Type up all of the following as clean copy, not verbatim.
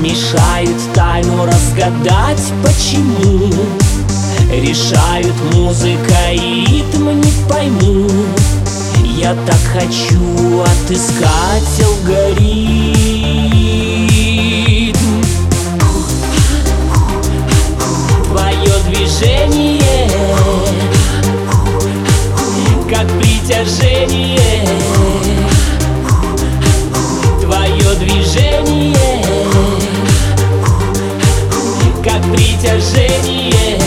Мешают тайну разгадать, почему. Решают музыка и ритм, не пойму. Я так хочу отыскать алгоритм. Твое движение как притяжение. Твое движение как притяжение.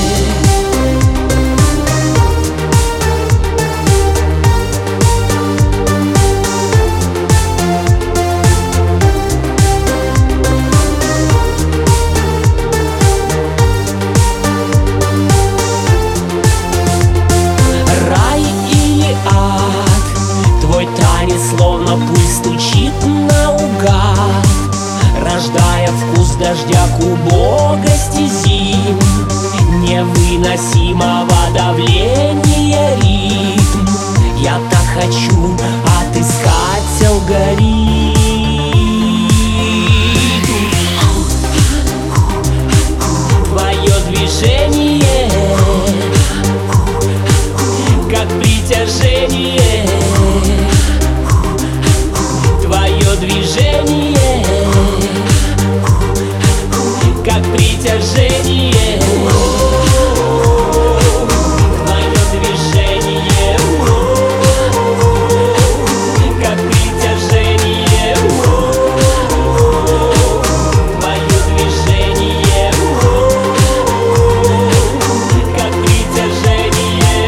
Словно пульс стучит наугад, рождая вкус дождя к убогости зим, невыносимого давления ритм. Я так хочу отыскать алгоритм. Твое движение как притяжение. Твое движение как притяжение. Твое движение как притяжение. Твое движение как притяжение.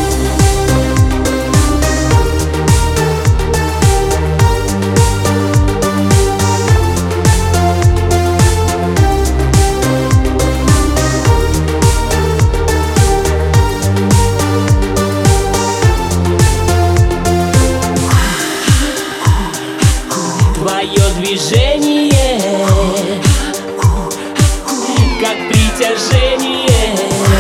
Твое движение как притяжение.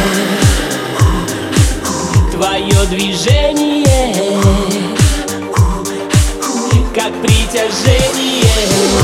Твое движение как притяжение.